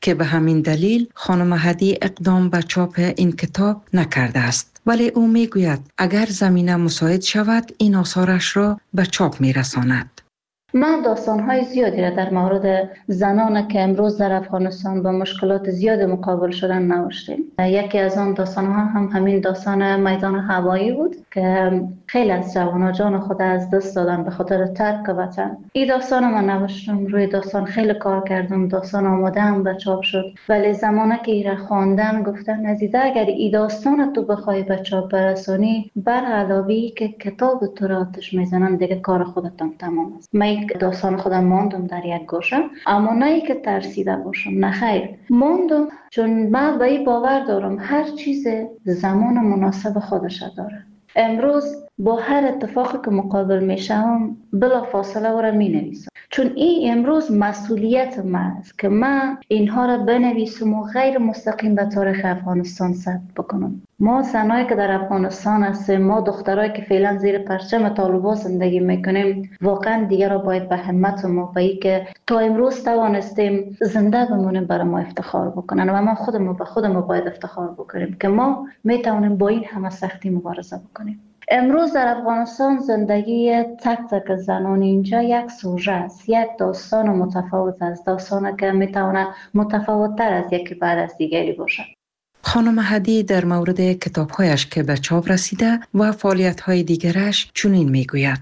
که به همین دلیل خانم هدی اقدام به چاپ این کتاب نکرده است. ولی او میگوید اگر زمینه مساعد شود این آثارش را به چاپ میرساند. من داستان‌های زیادی را در مورد زنان که امروز در افغانستان با مشکلات زیاد مقابل شدن نوشتم. یکی از آن داستان‌ها هم همین داستان میدان هوایی بود که خیلی از جوانان جان خود از دست دادن به خاطر ترک وطن. این داستان من نوشتم، روی داستان خیلی کار کردم، داستان آماده هم به چاپ شد. ولی زمانی که این را خواندن گفتن عزیزه اگر این داستان تو بخوای به چاپ برسانی، بر علاوه که کتاب تو را آتش میزنن دیگه کار خودتان تمام است. داستان خودم ماندم در یک گوشه، اما نه ای که ترسیده باشم، نه خیر، ماندم چون من به این باور دارم هر چیز زمان مناسب خودش داره. امروز با هر اتفاقی که مقابل میشم بلا فاصله او را می نویسم، چون این امروز مسئولیت من است که من اینها را بنویسم و غیر مستقیم به تاریخ افغانستان ثبت بکنم. ما زنایی که در افغانستان هستیم، ما دخترایی که فعلا زیر پرچم طالبان زندگی میکنیم، واقعا دیگر را باید به همت ما به این که تا امروز توانستیم زنده بمونیم برای ما افتخار بکنن و ما خودمون به خودمون باید افتخار بکنیم که ما میتونیم با این همه سختی مبارزه بکنیم. امروز در افغانستان زندگی تک تک زنان اینجا یک سوژه است، یک داستان متفاوت است، داستانی که میتونه متفاوت تر از یکی بعد از دیگری باشد. خانم هدی در مورد کتاب‌هایش که به چاپ رسیده و فعالیت‌های دیگرش چنین میگوید: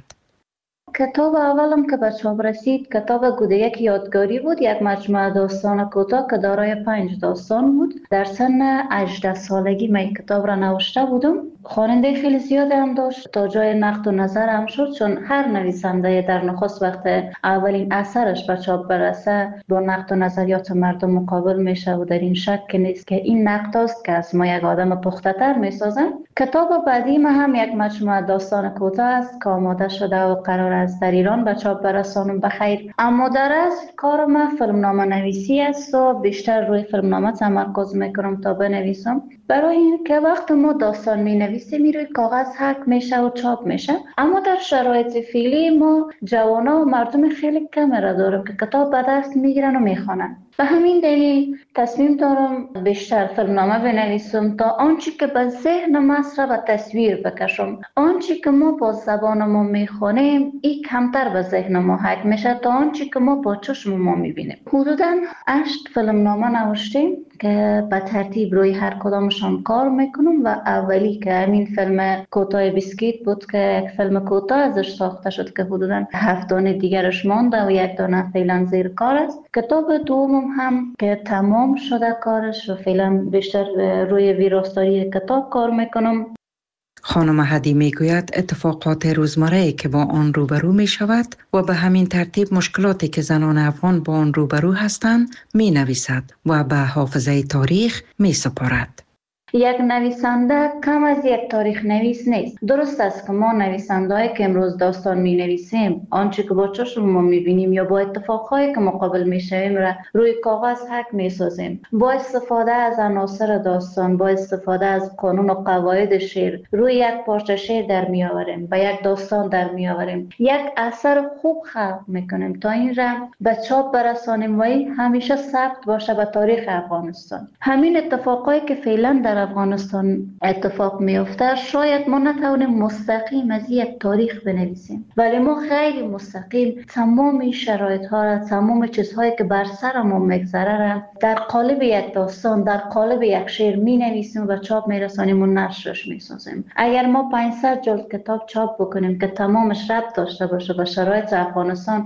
کتاب اولم که به چاپ رسید کتاب گودیک یادگاری بود، یک مجموعه داستان کوتاه که دارای 5 داستان بود. در سن 18 سالگی من کتاب را نوشته بودم. خواننده خیلی زیاد هم داشت، تا جای نقد و نظر هم شد، چون هر نویسنده در نخست وقت اولین اثرش به چاپ برسه با نقد و نظریات مردم مقابل میشه و در این شک نیست که این نقد است که از ما یک آدم پخته تر میسازن. کتاب بعدی ما هم یک مجموعه داستان کوتاه است که آماده شده و قرار است در ایران به چاپ برسانم بخیر. اما در اصل کار ما فیلمنامه نویسی است و بیشتر روی فیلمنامه تمرکز میکنم تا بنویسم، برای این که وقت ما داستان می نویسیم روی کاغذ حک میشه و چاپ میشه. اما در شرایط فعلی ما جوانا و مردم خیلی کم را داریم که کتاب به دست میگیرن و میخوانن. به همین دلیل تصمیم دارم بیشتر فیلمنامه بنویسم تا آنچه که به ذهن مصر و تصویر بکشم. آنچه که ما با زبان ما میخوانیم این کمتر به ذهن ما حک میشه تا آنچه که ما با چشم ما میبینیم. حدوداً 8 فیلمنامه نوشتیم که به ترتیب روی هر کدامشان کار میکنم و اولی که همین فیلم کوتاه بیسکیت بود که یک فیلم کوتاه ازش ساخته شد که حدوداً 7 دانه دیگرش مانده و 1 دانه فعلا زیر کار است. کتاب دومم هم که تمام شده کارش و فعلا بیشتر روی ویراستاری کتاب کار میکنم. خانم هدی میگوید اتفاقات روزمره که با آن روبرو می شود و به همین ترتیب مشکلاتی که زنان افغان با آن روبرو هستند می نویسد و به حافظه تاریخ می سپارد. یک نویسنده کم از یک تاریخ نویس نیست. درست است که ما نویسنده‌ای که امروز داستان می نویسیم آنچه که با چشم ما می بینیم یا با اتفاقهایی که مقابل می شویم را روی کاغذ حک می سازیم. با استفاده از عناصر داستان، با استفاده از قانون و قواعد شعر روی یک پارچه شعر در می آوریم، با یک داستان در می آوریم، یک اثر خوب خلق می کنیم تا این را به چاپ برسانیم و این همیشه ثبت باشه به تاریخ افغانستان. همین اتفاقایی که فعلا در افغانستان اتفاق میفته شاید ما نتوانیم مستقیم از یک تاریخ بنویسیم، ولی ما غیر مستقیم تمام شرایط ها را، تمام چیزهایی که بر سر ما میگذره را در قالب یک داستان، در قالب یک شعر می نویسیم و به چاپ میرسانیم و نشرش میسازیم. اگر ما 500 جلد کتاب چاپ بکنیم که تمامش ربط داشته باشه به شرایط افغانستان،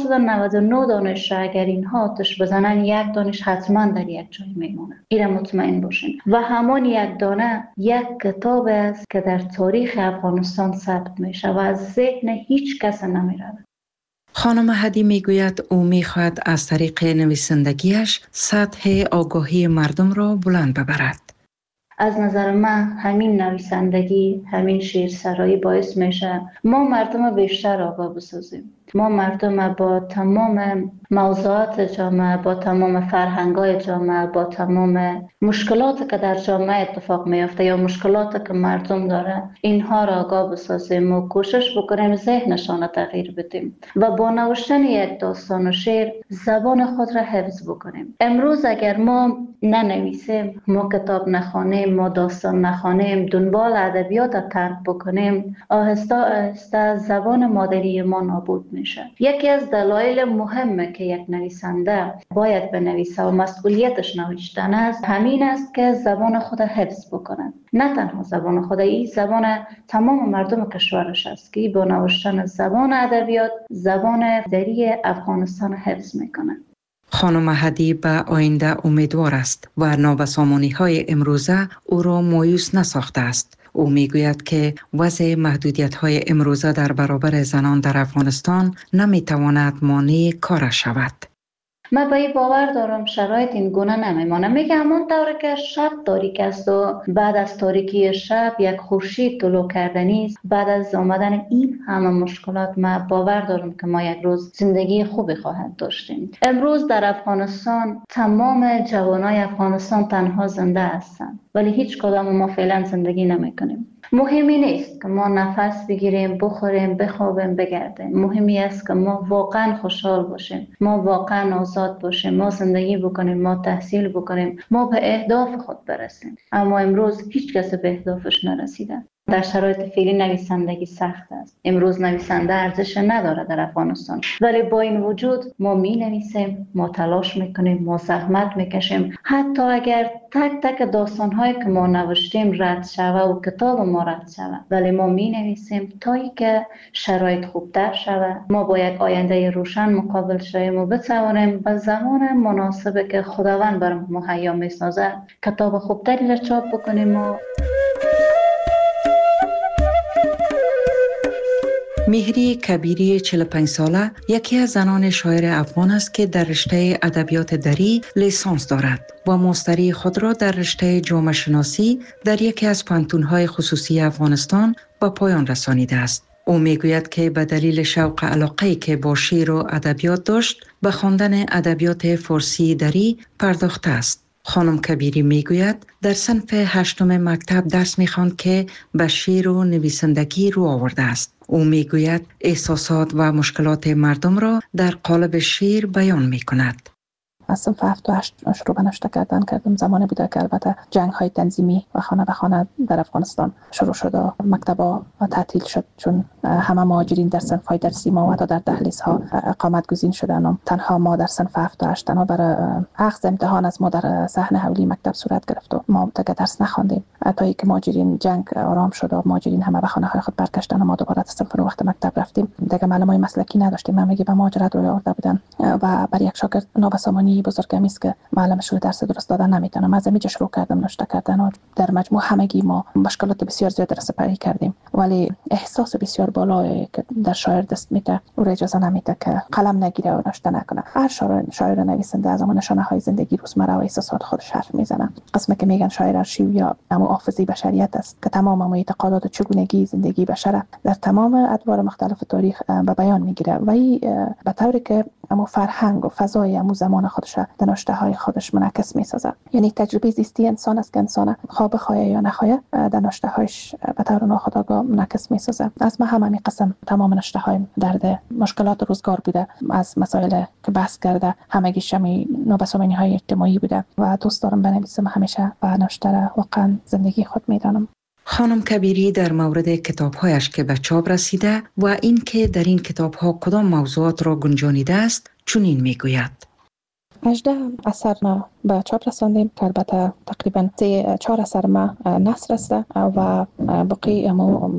499 دانش اگر اینها آتش بزنن 1 دانش حتما در یک جای میمونه. این مطمئن باشین. و همان یک دانه یک کتاب است که در تاریخ افغانستان ثبت میشه و از ذهن هیچ کس نمیره. خانم هدی میگوید او میخواهد از طریق نویسندگیش سطح آگاهی مردم را بلند ببرد. از نظر من همین نویسندگی، همین شعرسرایی باعث میشه ما مردم بیشتر آگاه بسازیم. ما مردم با تمام موضوعات جامعه، با تمام فرهنگ‌های جامعه، با تمام مشکلاتی که در جامعه اتفاق میفته یا مشکلاتی که مردم داره، اینها را آگاه بسازیم و کوشش بکنیم ذهنشان را تغییر بدیم و با نوشتن یک داستان و شعر زبان خود را حفظ بکنیم. امروز اگر ما ننویسیم، ما کتاب نخوانیم، ما داستان نخوانیم، دنبال ادبیات را ترک بکنیم، آهسته آهسته زبان مادری ما نابود میشه. یکی از دلایل مهمه که یک نویسنده باید بنویسه و مسئولیتش نوشتن است، همین است که زبان خود حفظ بکنه. نه تنها زبان خود، این زبان تمام مردم کشورش است که با نوشتن زبان ادبیات زبان مادری افغانستان حفظ میکنه. خانم هدی به آینده امیدوار است و نابسامانی‌های امروزه او را مایوس نساخته است. او میگوید که وضع محدودیت‌های امروزه در برابر زنان در افغانستان نمیتواند مانع کارش شود. من به این باور دارم شرایط این گونه نمیمانه. میگه همون طوری که شب تاریک است و بعد از تاریکی شب یک خورشید طلوع کردنی است، بعد از آمدن این همه مشکلات من باور دارم که ما یک روز زندگی خوبی خواهد داشتیم. امروز در افغانستان تمام جوانای افغانستان تنها زنده هستند، ولی هیچ کدام ما فعلا زندگی نمیکنیم. مهمی نیست که ما نفس بگیریم، بخوریم، بخوابیم، بگردیم. مهمی است که ما واقعا خوشحال باشیم، ما واقعا آزاد باشیم، ما زندگی بکنیم، ما تحصیل بکنیم، ما به اهداف خود برسیم. اما امروز هیچ کس به اهدافش نرسیده. در شرایط فعلی نویسندگی سخت است. امروز نویسنده ارزش نداره در افغانستان، ولی با این وجود ما می نویسیم، ما تلاش میکنیم، ما زحمت میکشیم. حتی اگر تک تک داستانهایی که ما نوشتیم رد شوه و کتاب ما رد شوه، ولی ما می نویسیم تا ای که شرایط خوبتر شوه. ما با یک آینده روشن مقابل شویم و بتوانیم به زمان مناسبی که خداوند برام مهیا میسازه کتاب خوبتری را چاپ بکنیم. و مهری کبیری 45 ساله یکی از زنان شاعر افغان است که در رشته ادبیات دری لیسانس دارد و ماستری خود را در رشته جامعه شناسی در یکی از پانتون‌های خصوصی افغانستان به پایان رسانیده است. او میگوید که به دلیل شوق علاقه‌ای که با شعر و ادبیات داشت به خواندن ادبیات فارسی دری پرداخته است. خانم کبیری میگوید در صنف 8 مکتب درس میخواند که به شعر و نویسندگی رو آورده است. او میگوید احساسات و مشکلات مردم را در قالب شعر بیان میکند. از صنف 7 و 8 شروع به نوشته کردم. زمانی بوده که البته جنگ های تنظیمی و خانه به خانه در افغانستان شروع شد و مکتب‌ها تعطیل شد، چون همه مهاجرین در صنف های درسی ما و در دهلیزها اقامت گزین شدند. تنها ما در صنف 7 و 8 تنها برای اخذ امتحان از ما در صحن حولی مکتب صورت گرفت و ما دیگه درس نخواندیم تا اینکه مهاجرین جنگ آرام شد و مهاجرین همه به خانه های خود برگشتن و ما دوباره صنف وقت مکتب رفتیم. دیگه معلمای مسلکی نداشتیم، همگی به مهاجرت روی آورده بودن و برای یک شاگرد نابسامانی بزرگمی است که معلمش رو درس درست دادن نمیتونه. از اینجا شروع کردم نوشته کردن و در مجموع همگی ما مشکلات بسیار زیاد را سپری کردیم، ولی احساس بسیار بالایی که در شاعر دست میده او را اجازه نمیده که قلم نگیره و نوشته نکنه. هر شاعر نویسنده از اون نشانه های زندگی روزمره و احساسات خودش حرف میزنه. قسمی که میگن شاعر ارشیو یا حافظه بشریت است که تمام اعتقادات و چگونگی زندگی بشر در تمام ادوار مختلف تاریخ به بیان میگیره و به طوری که فرهنگ و فضای زمان خودش در نوشته های خودش منعکس میسازه. یعنی تجربه زیستی انسان است که انسان خواب خواهی یا نخواهی در نوشته هایش به طور ناخودآگاه منعکس میسازه. از ما همین قسم تمام نوشته های درد مشکلات روزگار بوده، از مسائل که بحث کرده همگیش نابسامانی های اجتماعی بوده و دوست دارم بنویسم همیشه و نوشته را واقعا زندگی خود میدانم. خانم کبیری در مورد کتاب‌هایش که به چاپ رسیده و این که در این کتاب‌ها کدام موضوعات را گنجانیده است چنین میگوید: 18 اثر ما به چاپ رساندیم که البته تقریبا 4 اثر ما نثر است و باقی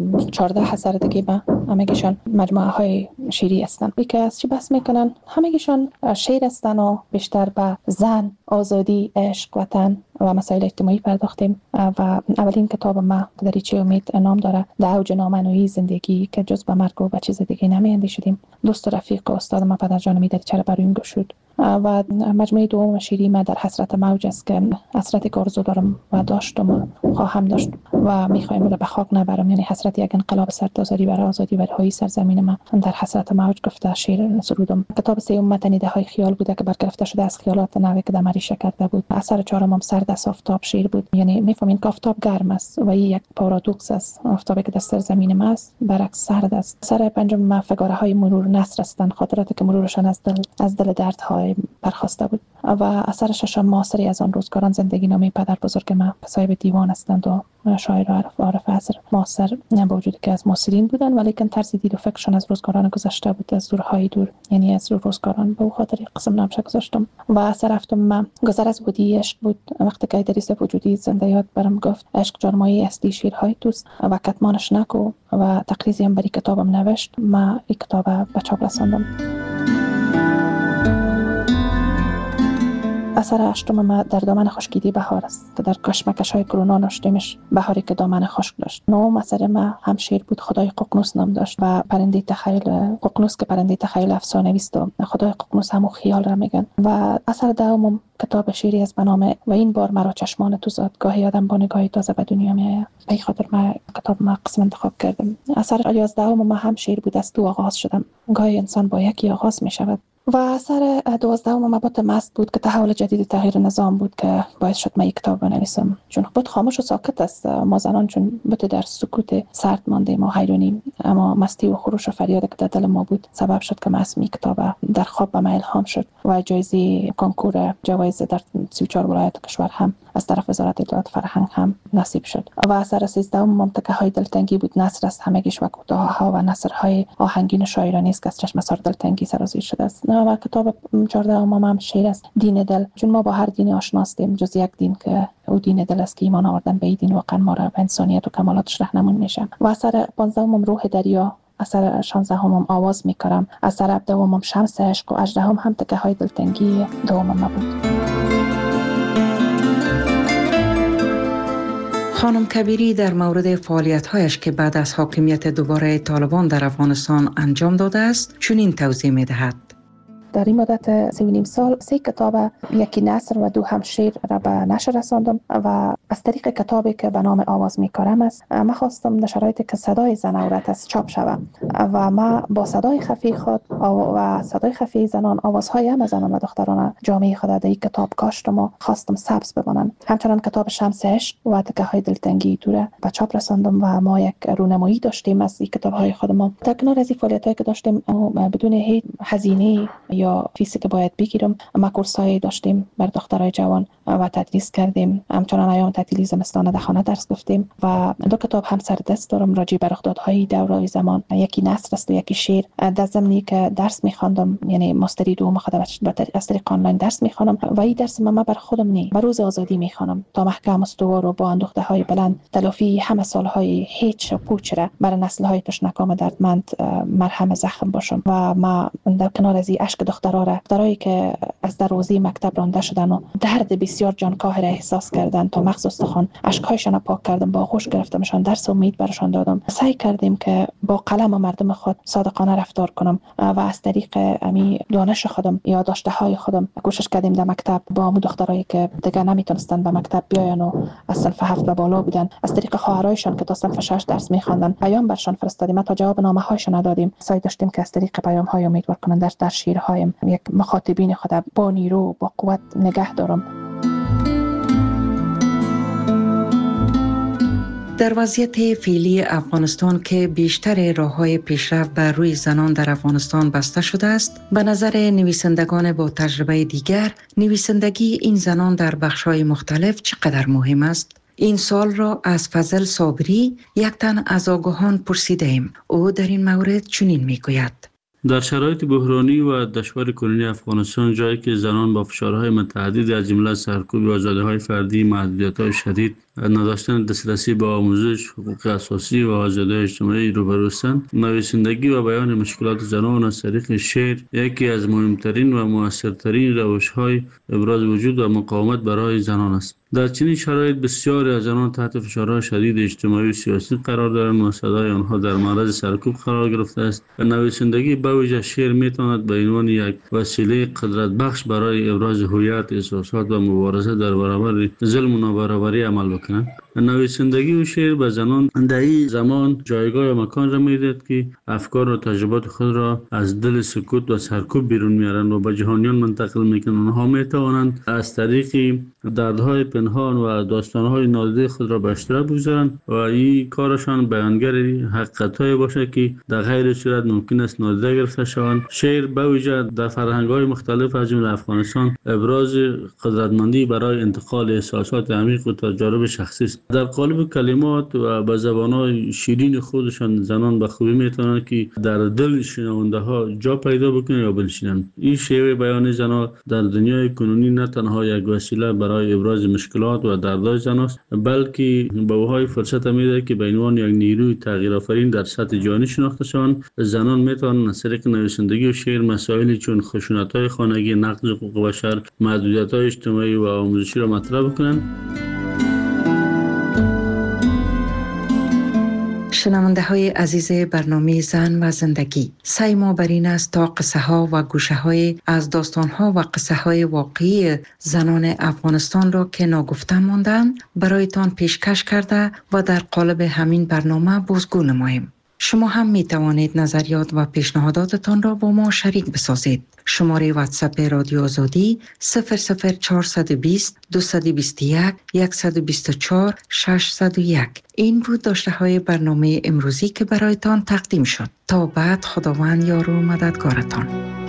14 اثر دیگه ما همگیشان مجموعه های شعری هستند. که از چی بحث میکنن؟ همگیشان شعر هستند و بیشتر به زن، آزادی، عشق، وطن و مسائل اجتماعی پرداختیم و اولین کتاب ما دریچه امید نام داره، در اوج نامنوعی زندگی که جز به مرگ و به چیز دیگه نمی‌اندیشیدیم. دوست و رفیق و استاد ما پدرجان دریچه را برای این گشود و مجموعه دوم شعری ما در حسرت موج است که حسرتی که آرزو دارم و داشتم و خواهم داشت و میخوایم رو به خاک نبرم. یعنی حسرت یک انقلاب سرتاسری برای آزادی و رهایی سرزمین ما در حسرت موج گفته شعر سرودم. کتاب سوم متن ایده های خیال بوده که برگرفته شده از خیالات نوی که دمریشه کرده بود. اثر چهارم سرد از آفتاب شعر بود. یعنی میفهمین که آفتاب گرم است و این یک پارادوکس است. آفتابی که در سرزمین ما است برعکس سرد است. اثر پنجم فگاره های مرور نثر هستند، خاطراتی که مرورشان از دل دردهای برخاسته بود. و اثر ششم معاصری از آن روزگاران زندگی نامه پدر بزرگ ما، صاحب دیوان هستند و شاعر عارف عصر معاصر، با وجودی که از معاصرین بودن ولیکن طرز دید و فکرشان از روزگاران گذشته بود، از دورهای دور، یعنی از روزگاران. به خاطر قسم نامش گذاشتم. و اثر هفتم گذر از بودی عشق بود. وقتی که ادریس وجودی زنده یاد برام گفت عشق جرمایی اصلی شیرهای توست و کتمانش نکو و تقریزی هم بری کتابم نوشت. ما این کتاب به چاپ رساندم. اثر هشتم ما در دامن خشکیدی بهار است که در کشمکش‌های کرونا نوشتیمش، بهاری که دامن خشک داشت. نهم اثر ما هم شعر بود، خدای ققنوس نام داشت و پرنده تخیل ققنوس که پرنده تخیل افسانه‌ای است و خدای ققنوس همو خیال را میگن. و اثر دهم کتاب شعری از بنامه و این بار مرا چشمان تو زاد، گاهی آدم با نگاهی تازه به دنیا میآید. به خاطر ما کتاب ما قسم انتخاب کردم. اثر 11 ما هم شعر بود، از تو آغاز شدم. گاهی انسان با یکی آغاز میشود. و اثر 12 مبات مست بود که تحول جدید تغییر نظام بود که باعث شد من یک کتاب بنویسم. چون بود خاموش و ساکت است، ما زنان چون بود در سکوت سرد مانده ما حیرانیم، اما مستی و خروش و فریاد که در دل ما بود سبب شد که اسم کتاب در خواب به من الهام شد و جایزه کنکور جوایز در 34 ولایت کشور هم از طرف وزارت اطلاعات فرهنگ هم نصیب شد. و اثر 13 ممتکه های دلتنگی بود. نثر است همگیش و کوتاه‌ها و نثرهای آهنگین شاعرانه است که از چشم سر دلتنگی سرازیر شده است. و کتاب 14 هم شعر است، دین دل. چون ما با هر دین آشناستیم جز یک دین که او دین دل است که ایمان آوردن به این دین واقعا ما را به انسانیت و کمالاتش راهنمون میشه. و اثر 15 روح دریا، اثر 16 آواز میکرم، اثر 17 شمس عشق و 18 هم تکه های دلتنگی دوم ما بود. خانم کبیری در مورد فعالیت‌هایش که بعد از حاکمیت دوباره طالبان در افغانستان انجام داده است چنین توضیح می‌دهد. در این مدت 3.5 سال 3 کتاب، یکی نثر و 2 شعر را به نشر رساندم و از طریق کتابی که به نام آواز میکارم است من خواستم در شرایطی که صدای زن عورت است چاپ شوم و ما با صدای خفی خود و صدای خفی زنان آوازهای همه زنان و دختران جامعه خود در این کتاب کاشتم و خواستم سبز بمانند. همچنان کتاب شمس عشق و تکه های دلتنگی دوره به چاپ رساندم و ما یک رونمایی داشتیم از این کتاب‌های خودمان. در کنار از این فعالیت‌هایی که داشتیم بدون هیچ هزینه یا فیسی که باید بگیرم، ما کورس‌های داشتیم بر دخترای جوان و تدریس کردیم. همچنان ایام تعطیلی زمستان در خانه درس گفتیم و 2 کتاب هم سر دست دارم راجع به رخدادهای دوران زمان. یکی نثر است و یکی شعر. در زمینی که درس می‌خواندم، یعنی ماستری دوم خودم از طریق آنلاین درس می‌خوانم و این درس من بر خودم نی بر روز آزادی می‌خوانم تا محکم استوار و با اندوخته‌های بلند تلافی همه سال‌های هیچ و پوچ را بر نسل‌های تشنکام دردمند مرهم زخم باشم. و ما در کنار از این اشک دخترایی که از دروازه مکتب رانده شدن و درد بسیار جانکاه را احساس کردن تا مغز استخوان اشک‌هایشان را پاک کردم، با آغوش گرفتمشان، درس امید برشان دادم. سعی کردیم که با قلم و مردم خود صادقانه رفتار کنم و از طریق امی دانش خودم، یادداشت‌های خودم کوشش کردیم در مکتب با مو دخترایی که دیگه نمیتونستن به مکتب بیاین و از صنف 7 به بالا بودن، از طریق خواهرایشان که تا صنف 6 درس می‌خواندن پیام برشان فرستادیم تا جواب نامه‌هایشان ندادیم. سعی داشتیم که از طریق پیام‌های امیدوار کننده در شعرهایم یک مخاطبین خود با نیرو با قوت نگه دارم. در وضعیت فعلی افغانستان که بیشتر راه‌های پیشرفت بر روی زنان در افغانستان بسته شده است، به نظر نویسندگان با تجربه دیگر نویسندگی این زنان در بخش‌های مختلف چقدر مهم است؟ این سوال را از فضل صابری، یک تن از آگاهان پرسیدیم. او در این مورد چنین میگوید: در شرایط بحرانی و دشوار کنونی افغانستان، جایی که زنان با فشارهای متعدد از جمله سرکوب آزادی‌های فردی، محدودیت‌های شدید، نداشتن دسترسی به آموزش، حقوق اساسی و آزادی‌های اجتماعی روبرو هستند، نویسندگی و بیان مشکلات زنان از طریق شعر یکی از مهمترین و مؤثرترین روش‌های ابراز وجود و مقاومت برای زنان است. در چنین شرایط بسیاری از زنان تحت فشارهای شدید اجتماعی و سیاسی قرار دارند و صدای آنها در معرض سرکوب قرار گرفته است و نویسندگی به به ویژه شعر میتواند به عنوان یک وسیله قدرت بخش برای ابراز هویت، احساسات و مبارزه در برابر ظلم و نابرابری عمل بکنند. نویسندگی و شعر به زنان در این زمان جایگاه و مکان را میدهد که افکار و تجربات خود را از دل سکوت و سرکوب بیرون میارند و به جهانیان منتقل میکنند. آنها میتوانند از طریق دردهای پنهان و داستانهای نادیده خود را به اشتراک بگذارند و این کارشان بیانگر حقیقت‌های باشه که در غیر صورت ممکن است نادیده گرفته شوند. شعر به ویژه در فرهنگ‌های مختلف از جمله افغانستان ابراز قدرتمندی برای انتقال احساسات عمیق و تجارب شخصی است. در قالب کلمات و به زبان‌های شیرین خودشان زنان به خوبی میتوانند که در دل شنونده‌ها جا پیدا بکنند یا بنشینند. این شیوه بیان زنان در دنیای کنونی نه تنها یک وسیله برای ابراز مشکلات و دردهای زنان است، بلکه به اوهای فرصت میده که به عنوان یک نیروی تغییرآفرین در سطح جهانی شناخته شوند. زنان میتوانند از طریق نویسندگی و شعر مسائلی چون خشونت‌های خانگی، نقض حقوق بشر، محدودیت‌های اجتماعی و آموزشی را مطرح کنند. شنونده های عزیز برنامه زن و زندگی، سعی ما بر این است تا قصه ها و گوشه های از داستان ها و قصه های واقعی زنان افغانستان را که ناگفته ماندند برایتان پیشکش کرده و در قالب همین برنامه بازگو نماییم. شما هم می توانید نظریات و پیشنهاداتتان را با ما شریک بسازید. شماره واتساپ رادیو آزادی 00420 221 124 601. این بود داشته های برنامه امروزی که برایتان تقدیم شد. تا بعد خداوند یار و مددگارتان.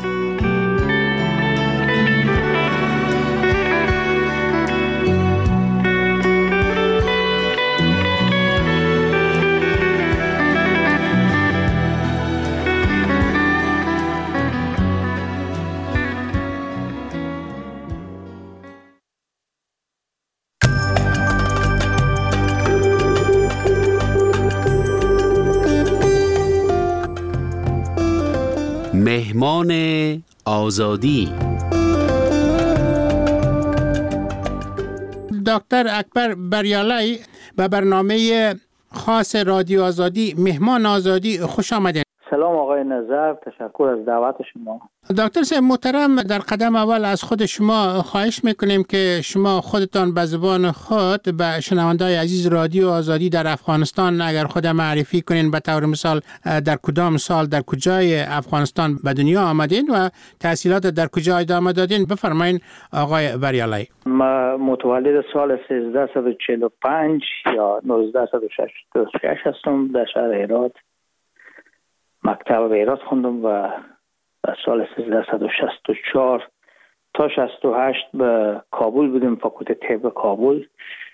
مهمان آزادی. دکتر اکبر بریالای به برنامه خاص رادیو آزادی مهمان آزادی خوش آمدید. سلام آقای نظر، تشکر از دعوت شما. دکتر صاحب محترم، در قدم اول از خود شما خواهش میکنیم که شما خودتان به زبان خود به شنونده‌های عزیز رادیو آزادی در افغانستان اگر خود معرفی کنین، به طور مثال در کدام سال در کجای افغانستان به دنیا آمدین و تحصیلات در کجا ادامه دادین. بفرمایین آقای بریالای. ما متولد سال 1345 یا 1966 هستم. در شهر هرات مکتب هرات خوندم و در سال 1364 تا 68 به کابل بودیم، فاکولته طب کابل.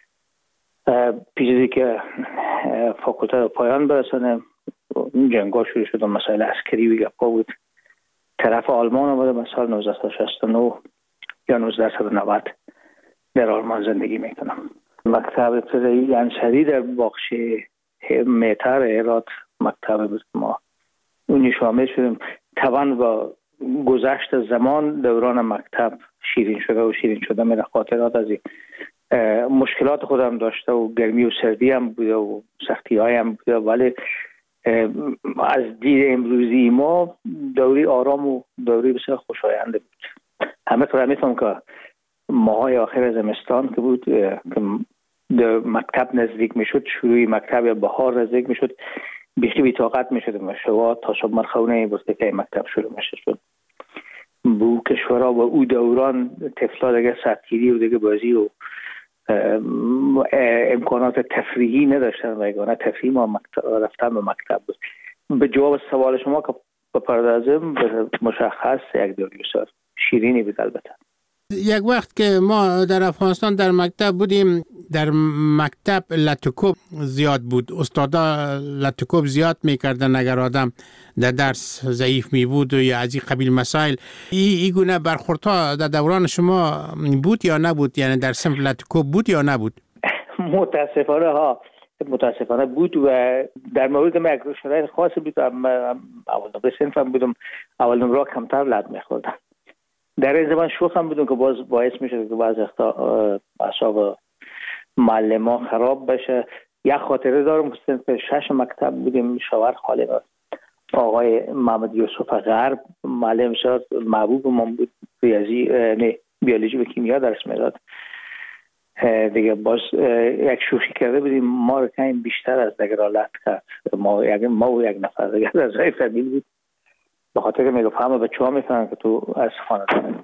پیش که فاکولته رو پایان برسانه جنگا شروع شد، مسائل عسکری و گپا بود. طرف آلمان آمدم سال 1969 یا 1990 در آلمان زندگی میکنم. مکتب ابتدایی انصری در باغچه مهتر هرات مکتب بود. ما اونی شامل شدیم. طبعا با گذشت زمان دوران مکتب شیرین شده و شیرین شده میره. خاطرات از مشکلات خودم داشته و گرمی و سردی هم بوده و سختی های هم بوده، ولی از دید امروزی ما دوری آرام و دوری بسیار خوشاینده بود. همه طور میفهم که ماهای آخر زمستان که بود که مکتب نزدیک میشد، شروع مکتب یا بهار نزدیک میشد، بیخی بی‌طاقت میشدم و شوا تا شب مرخونه بود که مکتب شروع میشه شد. بو کشورها و او دوران طفلا دیگه سطحیری و دیگه بازی و امکانات تفریحی نداشتن و یگانه تفریح ما رفتن به مکتب بود. به جواب سوال شما که بپردازم، مشخص یک دوری بسیار شیرینی بود. البته یک وقت که ما در افغانستان در مکتب بودیم، در مکتب لطکوب زیاد بود، استادا لطکوب زیاد میکردن اگر آدم در درس ضعیف می بود و یا از این قبیل مسائل. این گونه برخوردها در دوران شما بود یا نبود؟ یعنی در صنف لطکوب بود یا نبود؟ متاسفانه بود و در مورد من یک شرایط خاصی بود. اول نمره صنفم بودم، اول نمره کمتر لط میخوردم. در این زمان شوخم بودم که باعث میشه که بعض اعصاب معلم خراب بشه. یک خاطره دارم که صنف 6 مکتب بودیم، شاور خالی بود. آقای محمد یوسف غرب معلم شد، محبوب من بود، ریاضی نه بیولوژی و کیمیا درس میداد دیگه. باز یک شوخی کرده بودیم ما رو کمی بیشتر از دگرالت کرد، ما و یک نفر دیگه از رای فامیل بود، به خاطر که میگفت همه بچه ها میفهمن که تو از خاندان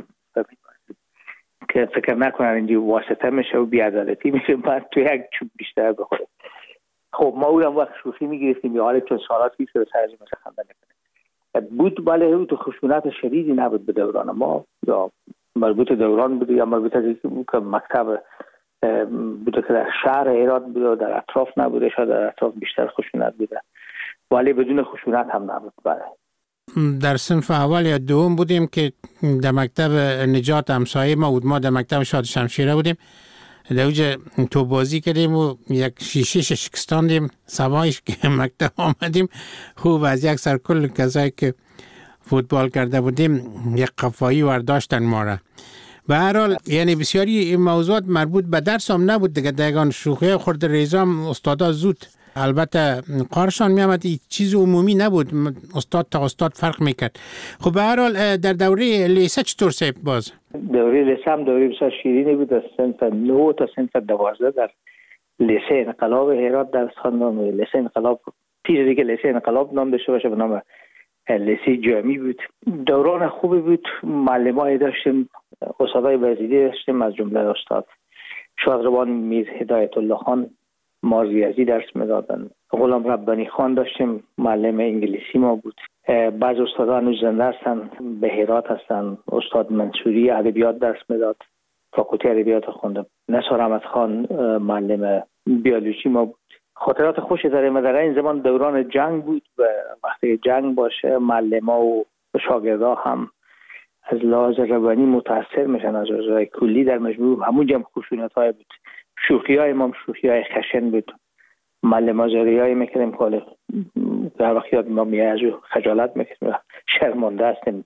که فکر نکنن اینجا واسطه میشه و بی‌عدالتی میشه بعد تو یک چوب بیشتر بخوره. خب ما او هم وقت شوخی میگرفتیم یا حالا چون سالات پیش رو سرزی مثل خنده نکنه بود، ولی او تو خشونت شدیدی نبود به دوران ما، یا مربوط دوران بود یا مربوط که مکتب بوده که در شهر هرات بوده و در اطراف نبوده، شاید در اطراف بیشتر خشونت بوده ولی بدون خشونت هم نبود. بله در صنف اول یا دوم بودیم که در مکتب نجات همسایه ما بود، ما در مکتب شاد شمشیره بودیم، در اوج تو بازی کردیم و یک شیشه شکستاندیم، سوایش که مکتب آمدیم خوب از یک سر کل کسایی که فوتبال کرده بودیم یک قفایی ورداشتن ما را. به هر حال یعنی بسیاری این موضوعات مربوط به درس هم نبود دیگه، دگان شوخی خورد ریزام استادا زود البته قارشان می آمد، چیز عمومی نبود، استاد تا استاد فرق میکرد. خب به هر حال در دوره لیسه چطور سیب باز؟ دوره لیسه هم دوره بسیار شیرینی بود، از صنف 9 تا صنف 12 در لیسه انقلاب هرات درس خواندم. لیسه انقلاب پیش دیگه لیسه انقلاب نام داشته باشه به نام لیسه جامی بود. دوران خوبی بود، معلمای داشتیم، استادای وزیری داشتیم، از جمله استاد شادروان میر هدایت الله خان ما ریاضی درس میدادن، غلام ربانی خان داشتیم معلم انگلیسی ما بود. بعض استادان هنوز زنده هستن، به هرات هستن. استاد منصوری ادبیات درس میداد، فاکولته ادبیات خونده. نثار احمد خان معلم بیولوژی ما بود. خاطرات خوشی داریم. در این زمان دوران جنگ بود و وقتی جنگ باشه معلم‌ها و شاگردا هم از لحاظ روانی متاثر میشن از روزهای کلی. در مجموع همون جمع خشونت‌های بود. شوخی‌های ما شوخی‌های خشن بود. معلم زاریایی میکردیم که در وقت یاد ما از خجالت میکردیم، شرمنده هستیم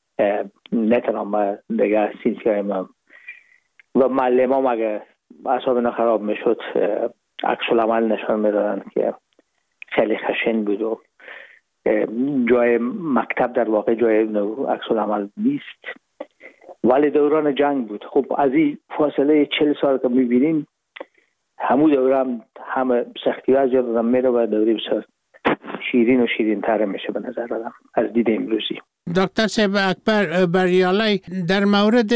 نتونم دیگه سینسیای ما. و معلم ها اگه اعصابنا خراب میشد عکس العمل نشان میدادن که خیلی خشن بود و جای مکتب در واقع جای عکس العمل نیست. ولی دوران جنگ بود. خب از این فاصله 40 سال که میبینیم همون دوره همه سختی ها زیاد آدم میره و دوره بسیار شیرین و شیرین تره میشه به نظر آدم از دید امروزی. دکتر صاحب اکبر بریالی، در مورد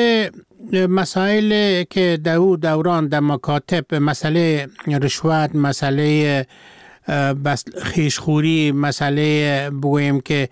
مسائل که دوران در مکاتب، مسئله رشوت، مسئله خیشخوری، مسئله بگویم که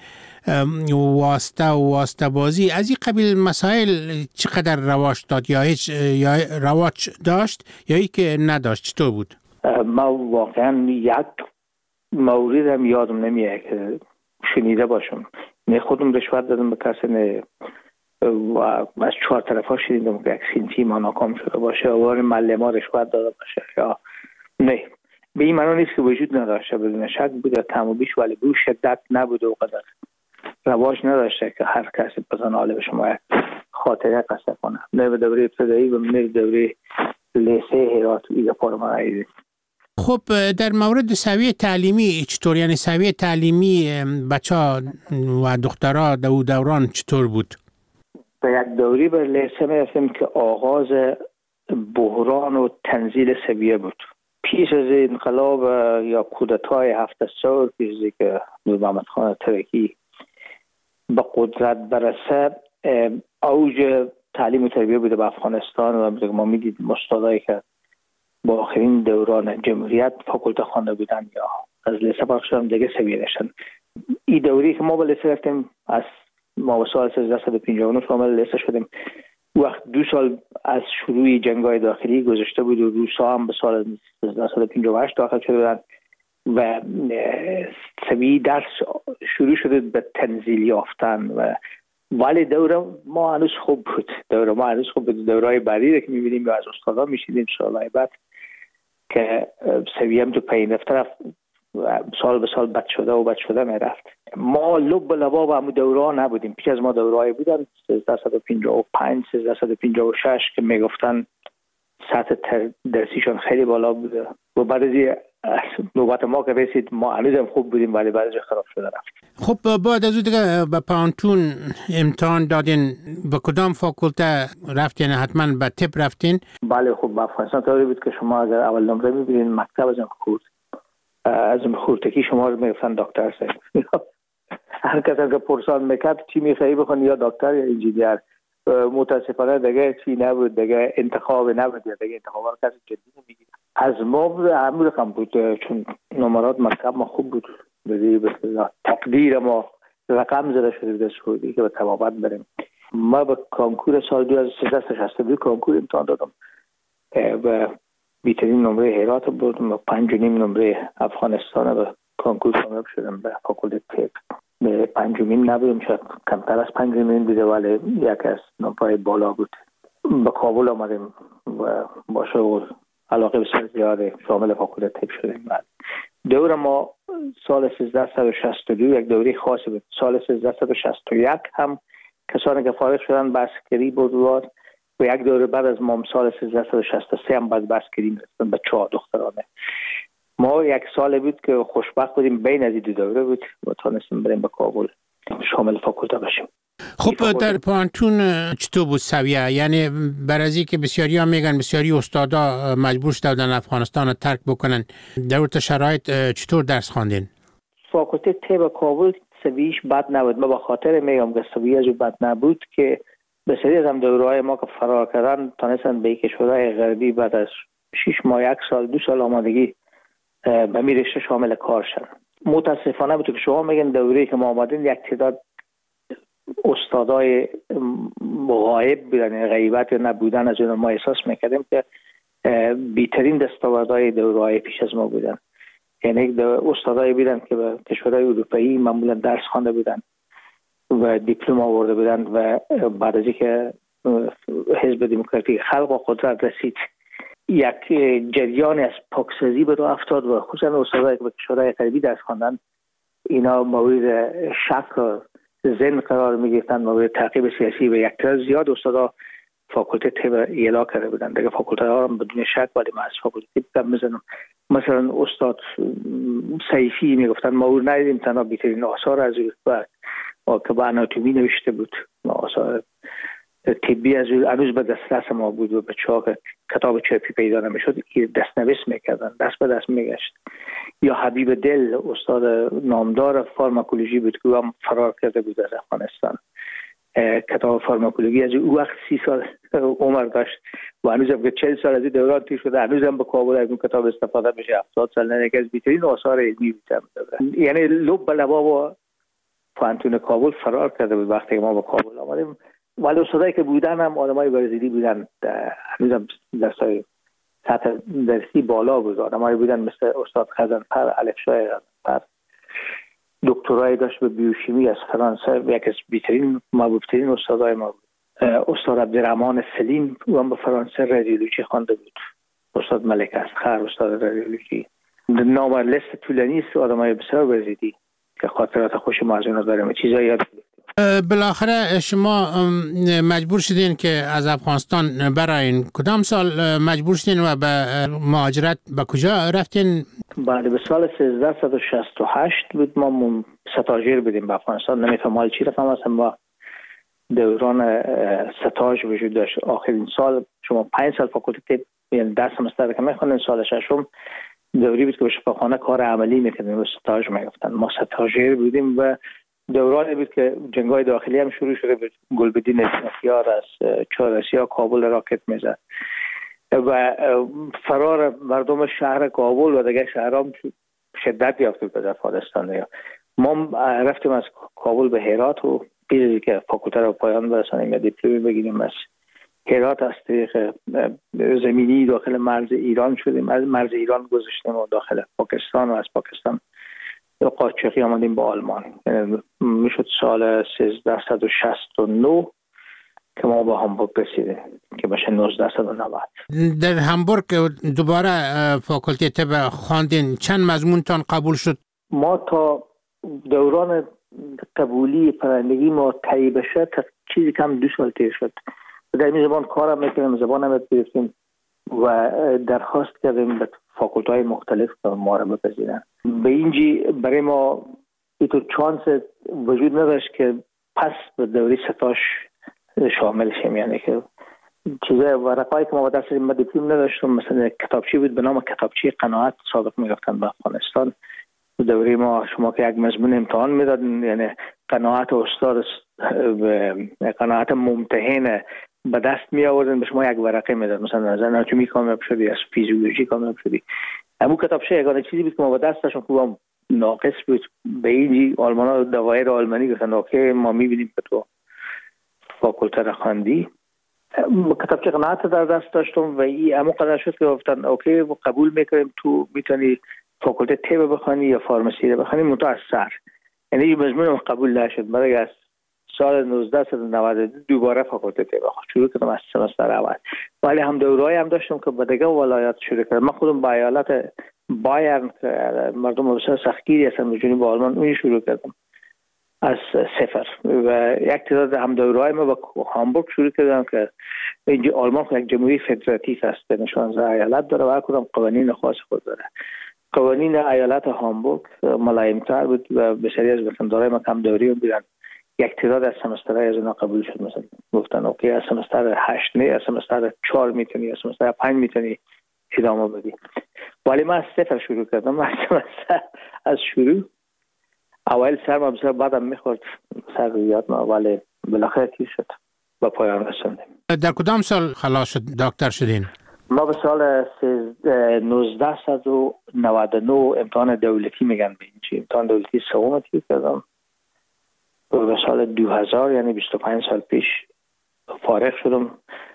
واسطه بازی، از این قبیل مسائل چقدر رواج داد یا هیچ یا رواج داشت یا ای که نداشت؟ چطور بود؟ ما واقعا یک مورد هم یادم نمیاد که شنیده باشم. نه خودم رشوت دادم به کسی، نه و از 4 طرفا شنیدم که یک سینتی ما ناکام شده باشه و معلم ها رشوت داده باشه یا نه. به این معنی نیست که وجود نداشته، بدون شک بود تم و بیش، ولی به شدت نبود و قدر رواج نداشته که هر کسی بزن حاله به شما خاطره قصه کنه. نه به دوره ابتدایی و نه به دوره لیسه هرات ایده پارمانایی. خب در مورد سویه تعلیمی چطور؟ یعنی سویه تعلیمی بچه و دخترها دوران چطور بود؟ به یک دوری به لیسه میرسیم که آغاز بحران و تنزیل سویه بود. پیش از انقلاب یا کودتای 7 سال پیش از که نور محمد خان ترکی به قدرت برسه، اوج تعلیم و تربیه بوده به افغانستان و ما میدیدیم استادایی که با آخرین دوران جمهوریت فاکولته خوانده بودن یا از لیسه پاک شدن دیگه سویه داشتن. این دوری که ما به لیسه رفتیم، از ما سال 1359 شامل لیسه شدیم. وقت 2 سال از شروع جنگ‌های داخلی گذشته بود و روسا هم به سال 1358 داخل شده بودن و سویه درس شروع شده به تنزیل یافتن و ولی دوره ما هنوز خوب بود. دورهای بعدی که می‌بینیم یا از استادا می‌شنیدیم سال‌های بعد که سویه هم تو پایین رفت، سال به سال بد شده میرفت. ما لب به لبا به همون دوره نبودیم. پیش از ما دوره‌ای بودن 1355 1356 که میگفتن سطح درسیشون خیلی بالا بوده و بعد از نوبت ما که رسید ما هنوزم خوب بودیم ولی بعدش خراب شده رفت. خب بعد از اون دیگه به پانتون امتحان دادین، به کدام فاکولته رفتین؟ حتما به طب رفتین؟ بله خب به افغانستان طوری بود که شما اگر اول نمره میبینین مکتب از خورتگی شما رو میگفتن دکتر صاحب. هر کسی که پرسان میکرد چی میخوایی بخونی، یا دکتر یا انجینیر. متاسفانه دیگه چی نبود، دیگه انتخاب نبود، یا دیگه انتخاب رو کسی جدی نمیگیره. از ما همون رقم بود، چون نمرات مکتب ما خوب بود، تقدیر ما رقم زده شده بود سعودی که به طبابت بریم. ما به کانکور سال 2013 کانکور امتحان دادم و بیترین نمره هرات بردم و 5.5 نمره افغانستان به کانکور کامیاب شدم به فاکولته طب. به 5 نبودم، شاید کمتر از 5 بوده ولی یک از نمره بالا بود. به کابل آمدیم و با شغل علاقه بسیار زیاد شامل فاکولته طب شدیم. دور ما سال 1362 یک دوره خاصی بود. سال 1361 هم کسانی که فارغ شدن بسکری بود و یک دوره بعد از ما سال 1363 هم باز بسکری میرسن به 4 دخترانه. ما یک سال بود که خوشبخت بودیم بین از دو دوره بود و تانستیم بریم به کابل شامل فاکولته بشیم. خب در پانتون چطور بود سویه؟ یعنی برازی که بسیاری ها میگن بسیاری استادا مجبور شدن افغانستان رو ترک بکنن، در اون شرایط چطور درس خواندین؟ فاکولته طب کابل سویش بد نبود. ما به خاطر میگم که سویه از بد نبود که بسیاری از هم دوره‌های ما که فرار کردن تانستن به کشورهای غربی بعد از 6 ماه 1 سال 2 سال آمادگی به می رشته شامل کار شدن. متاسفانه بود که شما میگن دوره‌ای که ما آمدین یک تعداد استادای غایب بودن، غیبت یا نبودن از اون ما احساس میکردیم که بیترین دستاوردهای دوره‌های پیش از ما بودن. یعنی استادای بودن که به کشورهای اروپایی معمولا درس خوانده بودن و دیپلم آورده بودن و بعد از اینکه حزب دموکراتیک خلق و قدرت رسید یک جریان از پاکسازی به راه افتاد و خصوصا استادایی که به کشورهای غربی درس خواندن اینا مورد شک و ذهن قرار می‌گرفتن، مورد تعقیب سیاسی و یک تعداد زیاد استادا فاکولته طب اعلا کرده بودن. دیگه فاکولته ها هم بدون شک ولی من از فاکولته طب میزنم. مثلا استاد سیفی میگفتن ما او ندیدیم تنها بیترین آثار از او که با آناتومی نوشته بود، آثار طبی از او هنوز به دسترس ما بود و بچه‌ها که کتاب چاپی پیدا نمیشد دستنویس میکردن، دست به دست میگشت. یا حبیب دل استاد نامدار فارماکولوژی بود که هم فرار کرده بود از افغانستان. کتاب فارماکولوژی از او وقت 30 سال عمر داشت و هنوز هم که 40 سال از این دوران تیر شده هنوز هم به کابل از اون کتاب استفاده میشه. 70 سال نه، یکی از بیشترین آثار علمی بود. یعنی لب به لبا با پانتون کابل فرار کرده بود وقتی ما به کابل آمدیم. ولی استادایی که بودن هم آدمای برزیلی بودن، هنوز هم درسای سطح درسی بالا بود. آدمایی بودن مثل استاد خزنفر، الفشای خزنفر، دکترای داشت به بیوشیمی از فرانسه و یک از بیترین محبوبترین استادای ما بود. استاد عبدالرحمن سلیم او هم به فرانسه رادیولوژی خوانده بود. استاد ملک اصغر استاد رادیولوژی. نام لیست طولانی است آدمای بسیار برزیلی که خاطرات خوش ما از اونها داریم، چیزایی یاد گرفتیم. بالاخره شما مجبور شدین که از افغانستان براین. کدام سال مجبور شدین و به مهاجرت به کجا رفتین؟ بعد به سال 1368 بود. ما ستاژیر بودیم به افغانستان. نمیتونم حال چی رقم هستم. با دوران ستاژ وجود داشت. آخرین سال شما 5 سال فاکولته طب یعنی درس سمستر که میخوندین، سال ششم دوری بود که به شفاخانه کار عملی میکردیم و ستاژ میگفتن. ما ستاژیر بودیم و دورانی بود که جنگ‌های داخلی هم شروع شده بود. گلبدین اسنافیار از چهارسیا کابل راکت میزد و فرار مردم شهر کابل و دیگه شهرام شدت یافته بود از افغانستان. ما رفتیم از کابل به هرات و پیش که فاکولته رو پایان برسانیم یا دیپلمی بگیریم از هرات از طریق زمینی داخل مرز ایران شدیم. از مرز ایران گذشتیم و داخل پاکستان و از پاکستان قاچاقی آمدیم به آلمان. میشد سال 1369 که ما به هامبورگ رسیدیم که بشه 1990. در هامبورگ دوباره فاکولته طب خواندین. چند مضمونتان قبول شد؟ ما تا دوران قبولی پرندگی ما طی بشه تا چیزی کم 2 سال تیر شد. در این زبان کارم میکنیم، زبان هم گرفتیم و درخواست کردیم به فاکولت‌های مختلف که ما را بپذیرن. به اینجی برای ما اینطور چانس وجود نداشت که پس به دوره ستاش شامل شیم، یعنی که چیزای ورقایی که ما با دست ما دیپلم نداشتم، مثلا کتابچه بود به نام کتابچه قناعت سابق میگفتن به افغانستان. دوره ما شما که یک مضمون امتحان میدادن، یعنی قناعت استاد قناعت ممتحن به دست می آوردن، به شما یک ورقه میداد، مثلا از اناتومی کامیاب شدی، از فیزیولوژی کامیاب شدی. همون کتابچه یگانه چیزی بود که ما با دست داشتم خوبم ناقص بود. به اینجی آلمانا دوایر آلمانی گفتن اوکی ما میبینیم که تو فاکولته را خواندی. کتابچه قناعت در دست داشتم و این همون قدر شد که گفتن اوکی قبول میکنیم، تو میتونی فاکولته طب بخوانی یا فارمسی رو بخوانی، منتها از سر. یعنی این مضمون قبول نشد. برای از سال 1992 دوباره فاکولته طب شروع کردم از سمستر اول. ولی هم دوره‌ای هم داشتم که به دیگه ولایات شروع کردم. من خودم با ایالت بایرن که مردم بسیار سختگیری هستن جنوب آلمان اون شروع کردم از صفر و یک تعداد هم دوره‌ای ما با هامبورگ شروع کردم که اینجا آلمان یک جمهوری فدراتیو است، 16 ایالت داره و هر کدام قوانین خاص خود داره. قوانین ایالت هامبورگ ملایم‌تر بود و بسیاری از وطندارای ما کم دوری بودن. یک تعداد از سمسترهای از اونا قبول شد، مثلا گفتن اوکی از سمستر 8 نه، از سمستر 4 میتونی، از سمستر 5 میتونی ادامه بدی. ولی من از صفر شروع کردم. از شروع اول سرم بسیار بعدم میخورد، سر یاد ما، ولی بالاخره تیر شد و پایان رسوندیم. در کدام سال خلاص شد دکتر شدین؟ ما به سال 1999 امتحان دولتی میگن به اینجی، امتحان دولتی سوم تیر کردم و به سال 2000 یعنی 25 سال پیش فارغ شدم،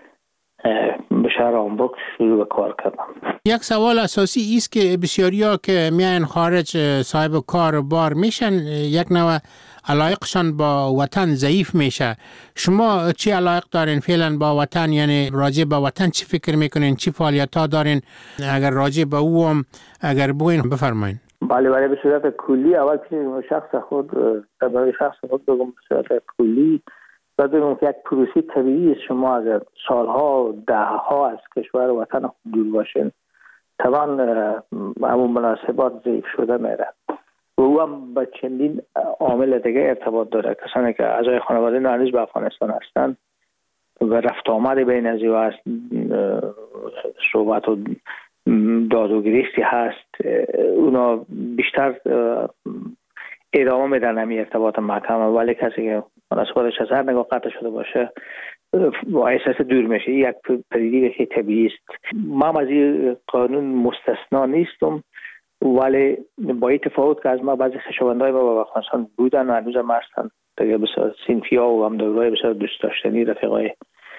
به شهر هامبورگ شروع به کار کردم. یک سوال اساسی است که بسیاریا که میان خارج صاحب کار و بار میشن، یک نوع علایقشان با وطن ضعیف میشه. شما چی علایق دارین فعلا با وطن؟ یعنی راجع به وطن چی فکر میکنین؟ چی فعالیت ها دارین؟ اگر راجع به او هم اگر بگوین بفرمایین. بله به صورت کلی اول پیش شخص خود برای شخص خود بگم به صورت کلی و بگم که یک پروسه طبیعی است. شما اگر سالها دهها از کشور وطن خود دور باشین طبعا همون مناسبات ضعیف شده میره و او هم به چندین عامل دیگه ارتباط داره. کسانی که اعضای خانواده هنوز به افغانستان هستند و رفت آمد بین از او هست، صحبت و داد و گریستی هست، اونا بیشتر ادامه میدن همین ارتباط محکم. ولی کسی که مناسباتش از هر نگاه قطع شده باشه با احساس دور میشه. یک پدیده که طبیعی است. من از این قانون مستثنا نیستم، ولی با این تفاوت که از ما بعضی خویشاوندای ما با افغانستان بودن و هنوز هم هستن، دیگه بسیار صنفی‌ها و هم دورای بسیار دوست داشتنی، رفیقای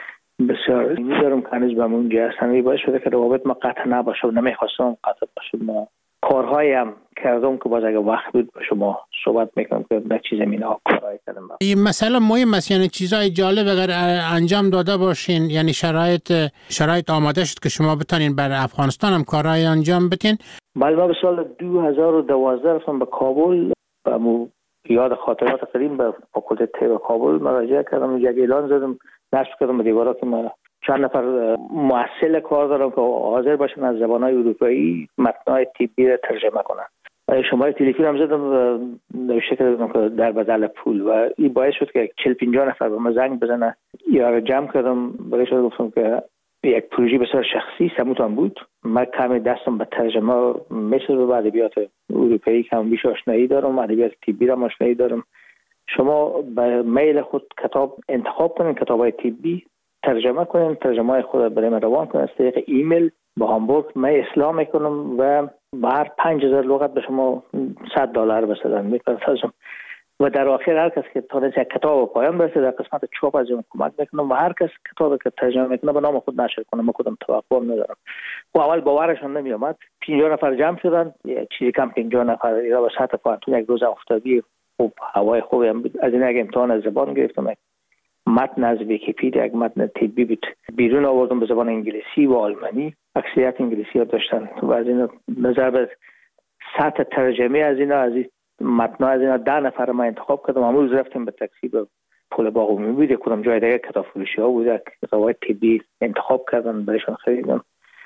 بسیار می‌دارم که هنوز به اونجا هستن. این باعث شده که روابط ما قطع نباشه و نمیخواستم قطع باشه. ما کارهایی هم کردم که باز اگه وقت بود با شما صحبت میکنم که در چیز زمینه‌ها کارهایی کردم. این مسئله مهم است، یعنی چیزای جالب اگر انجام داده باشین، یعنی شرایط آماده شد که شما بتونین برای افغانستان هم کارهای انجام بدین. بله ما به سال 2012 رفتم به کابل و یاد خاطرات قدیم به فاکولته طب کابل مراجعه کردم. یک اعلان زدم، نصب کردم به دیوارا که ما چند نفر مؤثل کار دارم که حاضر باشن از زبان‌های اروپایی متن‌های طبی را ترجمه کنن. شماره تلفن هم زدم و نوشته کردم که در بدل پول و این باعث شد که 40-50 نفر به من زنگ بزنن. یا رو جمع کردم، برایش گفتم که یک پروژه بسیار شخصی سموتان بود. من کمی دستم به ترجمه مثل به ادبیات اروپایی کم بیش آشنایی دارم، ادبیات طبی را آشنایی دارم. شما به میل خود کتاب انتخاب کنین، کتاب‌های طبی ترجمه کنین، ترجمه خود برای من روان کنین از طریق ایمیل با هامبورگ. من اصلاح میکنم و هر 5000 لغت به شما $100 مثلا میپردازم و در آخر هر کس که تونست یک کتاب پایان برسه در قسمت چاپ از اون کمک میکنم و هر کس کتابی که ترجمه میکنه به نام خود نشر کنه. من کدام توقع ندارم. و اول باورشون نمی اومد. 50 نفر جمع شدن، چیزی کم 50 نفر ایرا به سطح پانتون یک روز افتادی خوب، هوای خوبی هم بود. از این یک امتحان از زبان گرفتم، متن از ویکی‌پدیا، یک متن طبی بود بیرون آوردم به زبان انگلیسی و آلمانی. اکثریت انگلیسی ها داشتن و از این نظر به سطح ترجمه از اینا، از این متن از اینا 10 نفر ما انتخاب کردم. امروز رفتیم به تاکسی به پل باغ عمومی بود، کدام جای دیگه کتاب فروشی ها بود، کتابای طبی انتخاب کردن برایشون خریدم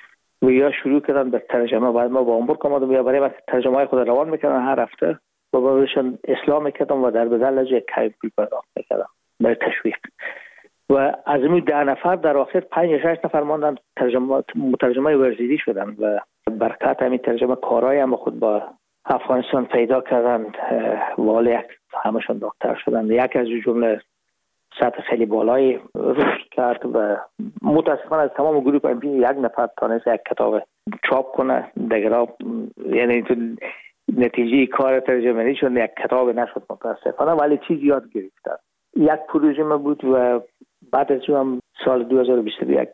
و یا شروع کردن به ترجمه. بعد ما با هامبورگ آمدم یا برای وقت ترجمه های خود روان میکردن هر هفته و باشون اصلاح میکردم و در بدل از یک کمی پول پرداخت میکردم برای تشویق. و از این 10 نفر در آخر 5-6 نفر ماندن مترجمه ورزیدی شدن و برکت همین ترجمه کارهای هم خود با افغانستان پیدا کردن. والی همشون دکتر شدن. یک از جمله سطح خیلی بالایی رشد کرد و متاسفانه از تمام گروه MP یک نفر تونست یک کتاب چاپ کنه. دیگرها یعنی تو نتیجه کار ترجمه‌ای شد یک کتاب نشد متاسفانه، ولی چیزی یاد گرفتن. یک پروژه ما بود و بعد از اون سال 2021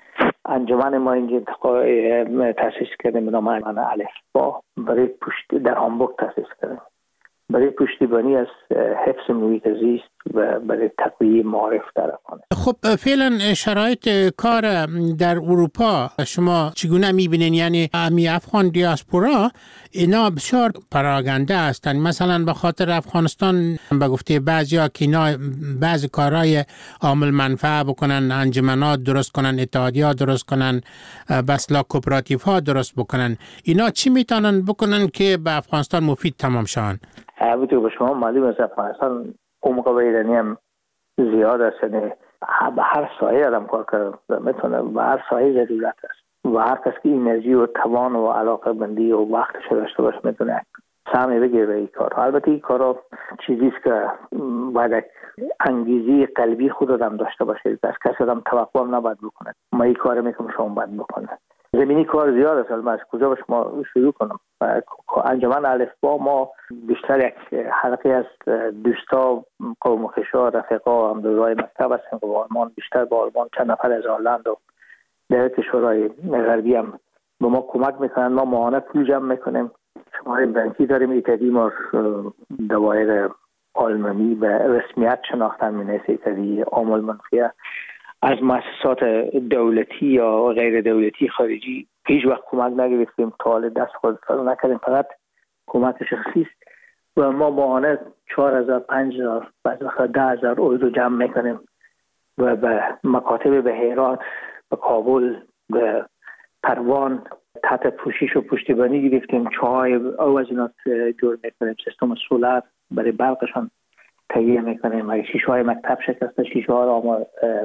انجمن ما اینجا تاسیس کردیم به نام الفبا برای پشت در هامبورگ تاسیس کردیم برای پشتیبانی از حفظ محیط زیست و برای تقویت معارف در افغانستان. خب فعلا شرایط کار در اروپا شما چگونه میبینین؟ یعنی امی افغان دیاسپورا اینا بسیار پراگنده هستند. مثلا به خاطر افغانستان به گفته بعضیا که اینا بعضی کارهای عامل منفعه بکنن، انجمنات درست کنن، اتحادیات درست کنن، بسلا کوپراتیف ها درست بکنن، اینا چی میتونن بکنن که به افغانستان مفید تمام شون؟ البته به شما معلوم است افغانستان عمق ایرانی هم زیاد است. یعنی به هر سایه آدم کار کرده میتونه، به هر سایه ضرورت است و هر کس که انرژی و توان و علاقه بندی و وقتش داشته باشه میتونه سهمی بگیره به این کار. البته این کارا چیزی است که باید انگیزه قلبی خود آدم داشته باشه. از کسی آدم توقع هم نباید بکنه ما این کار میکنم شما باید بکنه. زمینی کار زیاد است. من از کجا باش ما شروع کنم؟ انجمن الفبا ما بیشتر یک حلقه از دوستا قوم و خشا رفقا هم دورای مکتب هستیم و آلمان، بیشتر با آلمان چند نفر از هلند و در کشورهای غربی هم به ما کمک میکنن. ما ماهانه پول جمع میکنیم. شماره بانکی داریم. ایتادی ما دوایر آلمانی به رسمیت شناختن مینیست ایتادی عامل منفیه. از مؤسسات دولتی یا غیر دولتی خارجی هیچ وقت کمک نگرفتیم. تا حال دست خود نکردیم، فقط کمک شخصی است و ما ماهانه 4,000 5,000 بعضی وقتا 10,000 اورو جمع میکنیم و به مکاتب به هرات، به کابل، به پروان تحت پوشش و پشتیبانی گرفتیم. چای او از اینا جور میکنیم. سیستم سولار برای برقشان تهیه میکنیم. اگه شیشه های مکتب شکسته شیشه ها را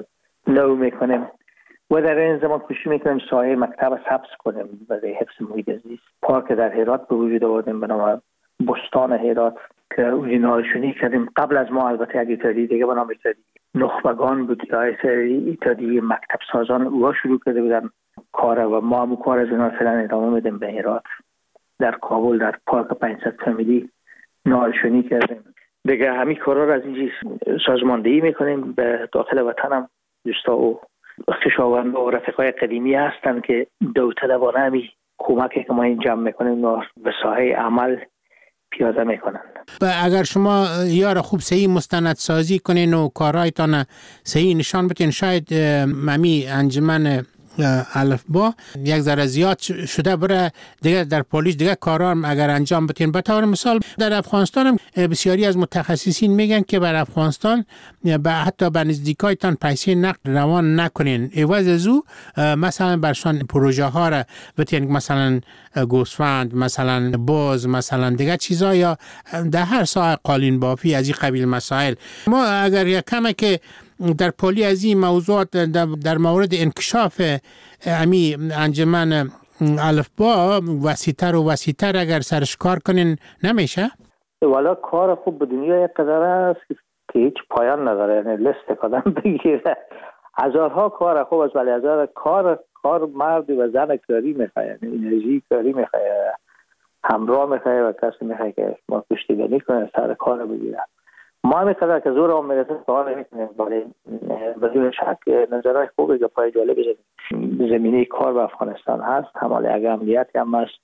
نو میکنیم و در این زمان کوشش میکنیم سایه مکتب سبز کنیم برای حفظ محیط زیست. پارک در هرات به وجود آوردیم به نام بستان هرات که اورجینالشونی کردیم. قبل از ما البته یک ایتادی دیگه به نام ایتادی نخبگان بود یا ایتادی مکتب سازان او شروع کرده بودن کار و ما هم کار از اینا فعلا ادامه میدیم. به هرات در کابل در پارک 500 فامیلی نالشونی کردیم دیگه. همین کارا رو از اینجا سازماندهی میکنیم. به داخل وطن هم دوستا و خویشاوند و رفقای قدیمی هستن که داوطلبانه همی کمکی که ما این جمع میکنیم و به ساحه عمل پیاده میکنن. اگر شما یار خوب صحیح مستندسازی کنین و کارهایتان صحیح نشان بدین، شاید ممی انجمن الفبا یک ذره زیاد شده بره دیگه در پولیس دیگه کارا اگر انجام بدین. به طور مثال در افغانستان هم بسیاری از متخصصین میگن که بر افغانستان حتی به نزدیکایتان پیسه نقد روان نکنین، عوض از او مثلا برشان پروژه ها را بتین، مثلا گوسفند، مثلا باز، مثلا دیگه چیزا، یا در هر ساحه قالین بافی از این قبیل مسائل. ما اگر یک کمه که در پولی از این موضوعات در مورد انکشاف امی انجمن الفبا وسیع‌تر و وسیع‌تر اگر سرش کار کنین نمیشه؟ والا کار خوب به دنیا یک قدر است که هیچ پایان نداره. یعنی لست کدام بگیره هزارها کار خوب است، ولی هزار کار مرد و زن کاری میخواد. یعنی انرژی کاری میخواد، همراه میخواد و کسی میخواد که ما پشتیبانی کنه سر کار بگیره. ما همینقدر که زور هم میرسه سوال میکنیم، ولی بدون شک نظرهای خوبی که پای جالب زمینه کار و افغانستان هست. همالی اگر امنیتی هم هست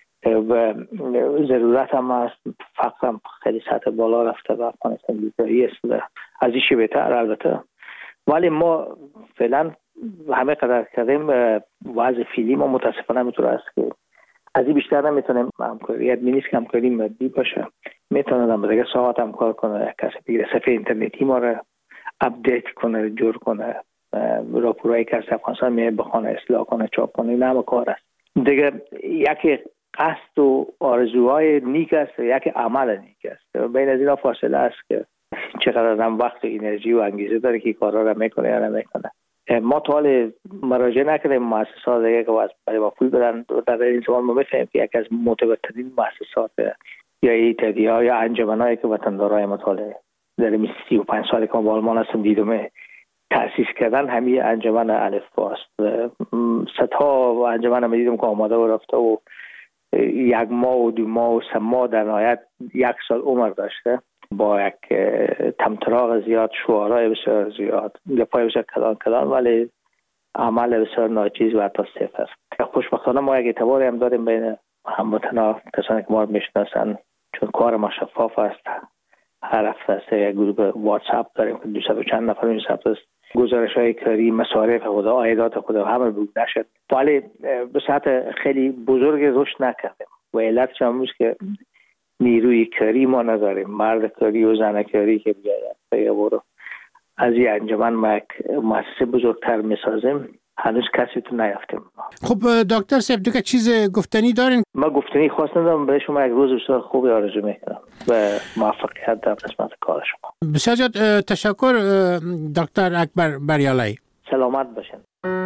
و ضرورت هم هست. فقط هم خیلی سطح بالا رفته و افغانستان بیکاری است و از این بهتر البته. ولی ما فعلا همه قدر کردیم وضع فعلی ما متاسفانه میتونه است که از این بیشتر نمیتونیم همکاری. نیست که همکاری مادی باشه، میتونه هم دیگه ساعت هم کار کنه، کسی بگیره صفحه اینترنتی ما رو اپدیت کنه، جور کنه، راپورایی که از افغانستان میاد بخونه، اصلاح کنه، چاپ کنه. این همه کار است. دیگه یکی قصد و آرزوهای نیک است و یکی عمل نیک است. بین از اینا فاصله است که چقدر آدم وقت و انرژی و انگیزه داره که کارا رو میکنه یا نمیکنه. ما تا حال مراجعه نکردیم مؤسسات دیگه که برای ما پول بدن. در این زمان ما میفهمیم که یکی از معتبرترین مؤسسات یا ایتدی‌ها یا انجمنایی که وطندارای مطالعه در 35 سالی که ما با آلمان هستم دیدم تأسیس کردن همین انجمن الفبا است. صدها انجمن ما دیدم که آماده و رفته و 1 ماه و 2 ماه و 3 ماه در نهایت 1 سال عمر داشته با یک تمطراق زیاد، شعارهای بسیار زیاد، گپای بسیار کلان ولی عمل بسیار ناچیز و حتی صفر. خوشبختانه ما یک اعتباری هم داریم بین هموطنا، کسانی که ما رو میشناسن، چون کار ما شفاف است. هر هفته یک گروه واتساپ داریم که 200 و چند نفر این ثبت است. گزارش‌های کاری، مصارف خود، عایدات خود همه بود نشد. ولی به سطح خیلی بزرگ رشد نکردیم و علتش هم است که نیروی کاری ما نداریم. مرد کاری و زن کاری که بیاید برو از این انجمن ما یک مؤسسه بزرگتر میسازیم، هنوز کسی تو نیافتیم. خب دکتر صاحب دیگه چیز گفتنی دارین؟ ما گفتنی خواست ندارم. برای شما یک روز بسیار خوبی آرزو میکنم و موفقیت در قسمت کار شما. بسیار زیاد تشکر دکتر اکبر بریالایی. سلامت باشین.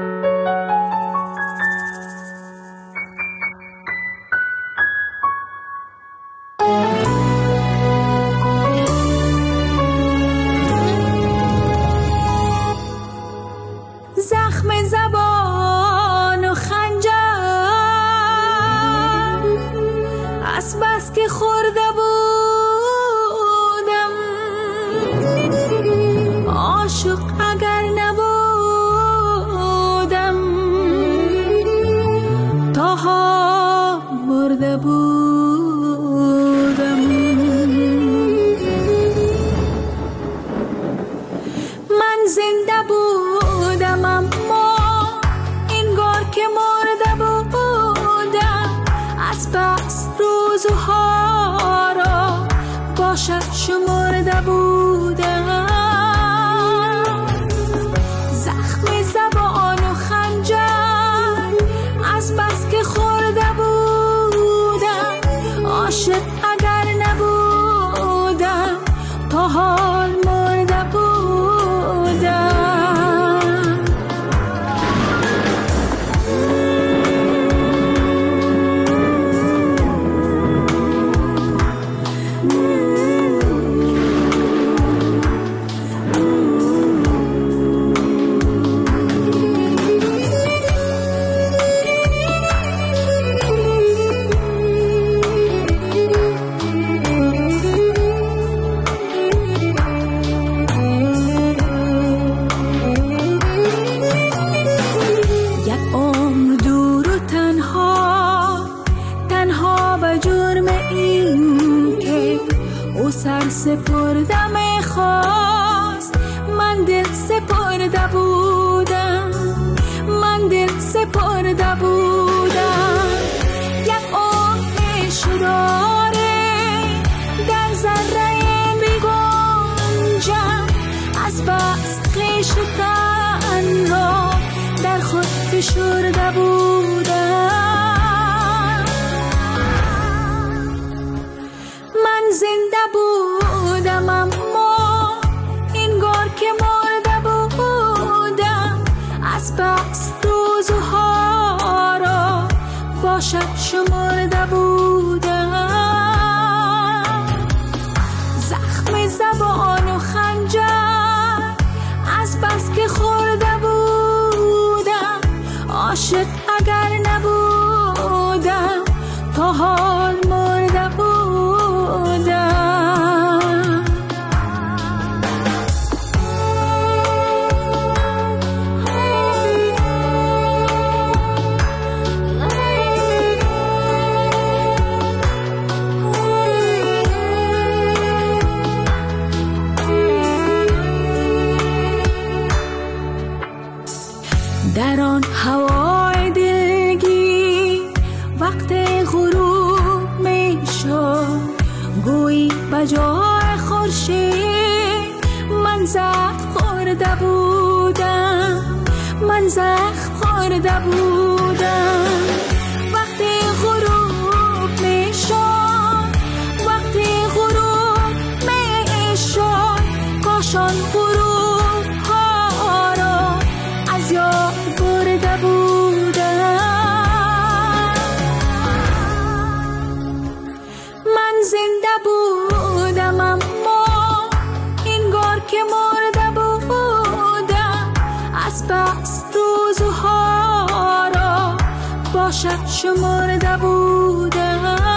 زخم زبان و خنجر از بس که خورده بودم عاشق اگر نبودم تاها مرده بودم. من زنده بودم اما انگار که مرده بودم. از بس روزها را باشد شمرده بودم. زخم زبان و خنجر از بس که خورده بودم عاشق اگر نبودم تا حال مرده بودم. سپردم خواست من دل سپرده بودم. من دل سپرده بودم. یک عمر شداره در ذره بگنجم. از بس خویش تنها در خود فشرده بودم. من زنده بودم اما انگار که مرده بودم. از بس روزها را باشد شمرده بودم. زخم زبان و خنجر از بس که خورده بودم عاشق اگر نبودم تا حال مرده بودم. در آن هوای دلگیر وقت غروب می شد گویی بجای خورشید من زخم خورده بودم. من زخم خورده بودم. شمرده بودم